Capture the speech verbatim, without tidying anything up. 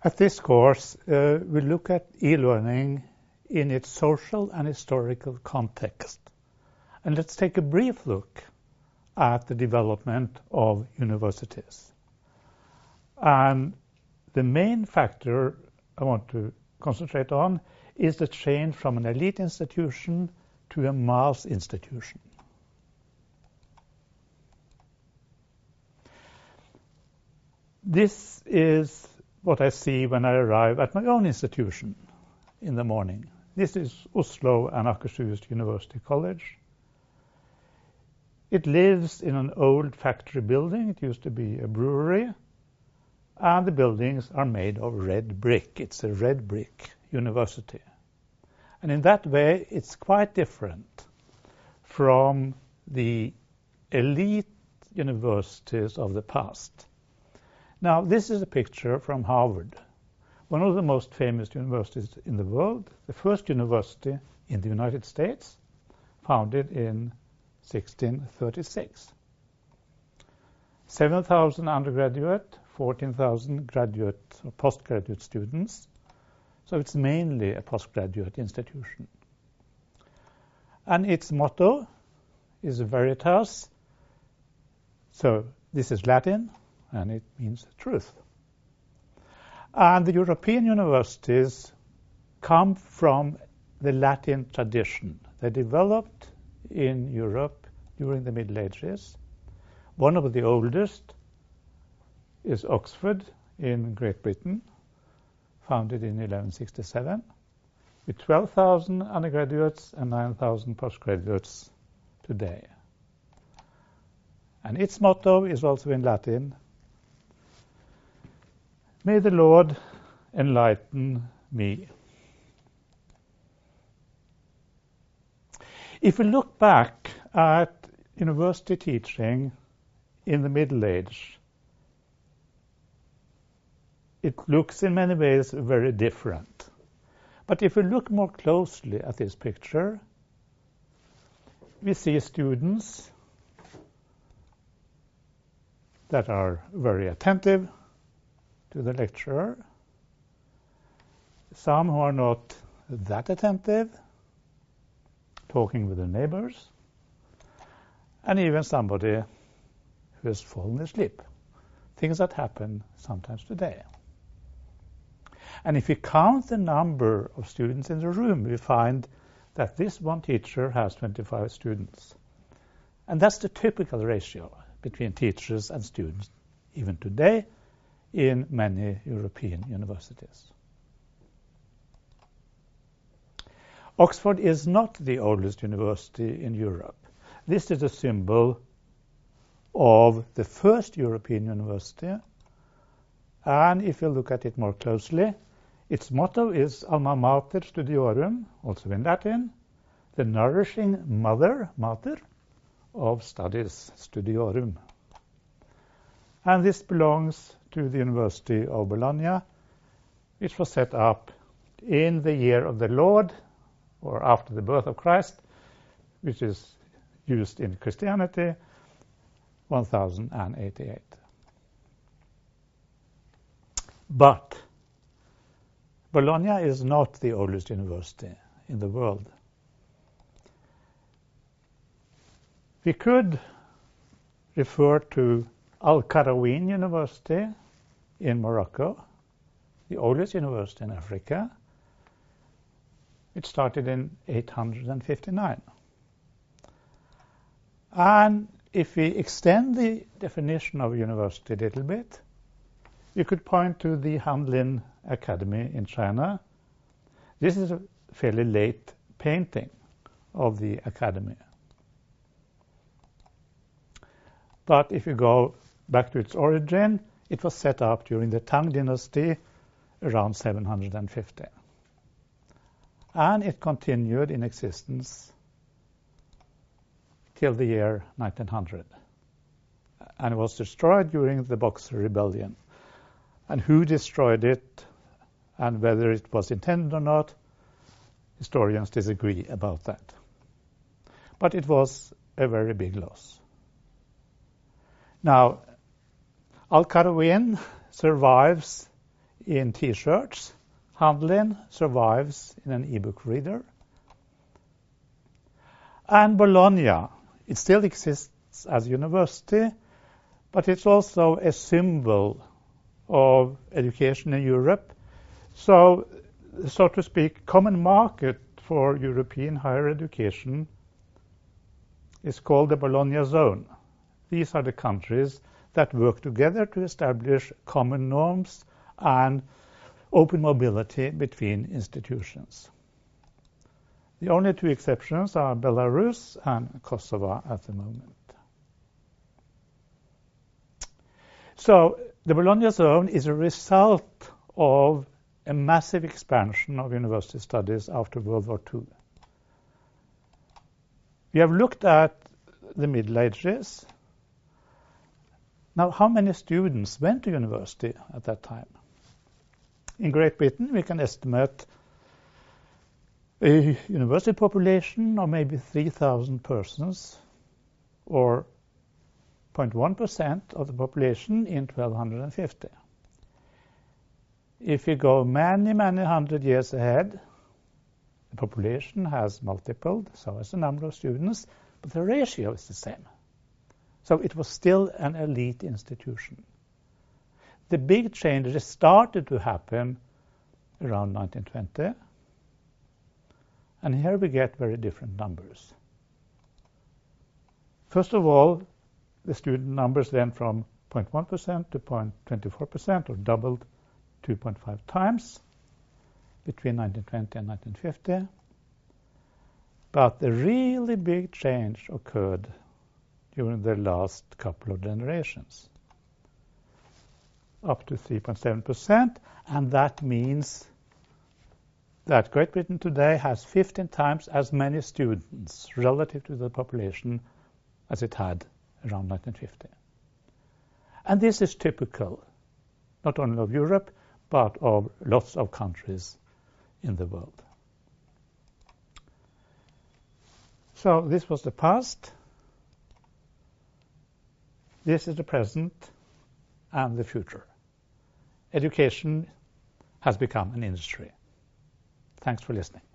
At this course, uh, we look at e-learning in its social and historical context. And let's take a brief look at the development of universities. And the main factor I want to concentrate on is the change from an elite institution to a mass institution. This is what I see when I arrive at my own institution in the morning. This is Oslo and Akershus University College. It lives in an old factory building. It used to be a brewery. And the buildings are made of red brick. It's a red brick university. And in that way, it's quite different from the elite universities of the past. Now, this is a picture from Harvard, one of the most famous universities in the world, the first university in the United States, founded in sixteen thirty-six. seven thousand undergraduate, fourteen thousand graduate or postgraduate students. So it's mainly a postgraduate institution. And its motto is Veritas. So this is Latin, and it means truth. And the European universities come from the Latin tradition. They developed in Europe during the Middle Ages. One of the oldest is Oxford in Great Britain, founded in eleven sixty-seven, with twelve thousand undergraduates and nine thousand postgraduates today. And its motto is also in Latin, May the Lord enlighten me. If we look back at university teaching in the Middle Age, it looks in many ways very different. But if we look more closely at this picture, we see students that are very attentive to the lecturer, some who are not that attentive, talking with their neighbors, and even somebody who has fallen asleep. Things that happen sometimes today. And if we count the number of students in the room, we find that this one teacher has twenty-five students. And that's the typical ratio between teachers and students, even today, in many European universities. Oxford is not the oldest university in Europe. This is a symbol of the first European university. And if you look at it more closely, its motto is Alma Mater Studiorum, also in Latin, the nourishing mother, mater, of studies, Studiorum. And this belongs to the University of Bologna, which was set up in the year of the Lord, or after the birth of Christ, which is used in Christianity, one thousand eighty-eight. But Bologna is not the oldest university in the world. We could refer to Al-Qarawiyyin University in Morocco, the oldest university in Africa. It started in eight hundred fifty-nine. And if we extend the definition of university a little bit, we could point to the Hanlin Academy in China. This is a fairly late painting of the academy. But if you go back to its origin, it was set up during the Tang Dynasty around seven hundred fifty. And it continued in existence till the year nineteen hundred. And it was destroyed during the Boxer Rebellion. And who destroyed it and whether it was intended or not, historians disagree about that. But it was a very big loss. Now, Al-Qarawiyyin survives in T-shirts. Handlin survives in an e-book reader. And Bologna, it still exists as a university, but it's also a symbol of education in Europe. So, so to speak, common market for European higher education is called the Bologna Zone. These are the countries that work together to establish common norms and open mobility between institutions. The only two exceptions are Belarus and Kosovo at the moment. So the Bologna Zone is a result of a massive expansion of university studies after World War Two. We have looked at the Middle Ages. Now, how many students went to university at that time? In Great Britain, we can estimate a university population of maybe three thousand persons, or zero point one percent of the population in twelve fifty. If we go many, many hundred years ahead, the population has multiplied, so has the number of students, but the ratio is the same. So it was still an elite institution. The big changes started to happen around nineteen twenty, and here we get very different numbers. First of all, the student numbers went from zero point one percent to zero point two four percent, or doubled two point five times between nineteen twenty and nineteen fifty. But the really big change occurred during the last couple of generations, up to three point seven percent, and that means that Great Britain today has fifteen times as many students relative to the population as it had around nineteen fifty. And this is typical, not only of Europe, but of lots of countries in the world. So this was the past. This is the present and the future. Education has become an industry. Thanks for listening.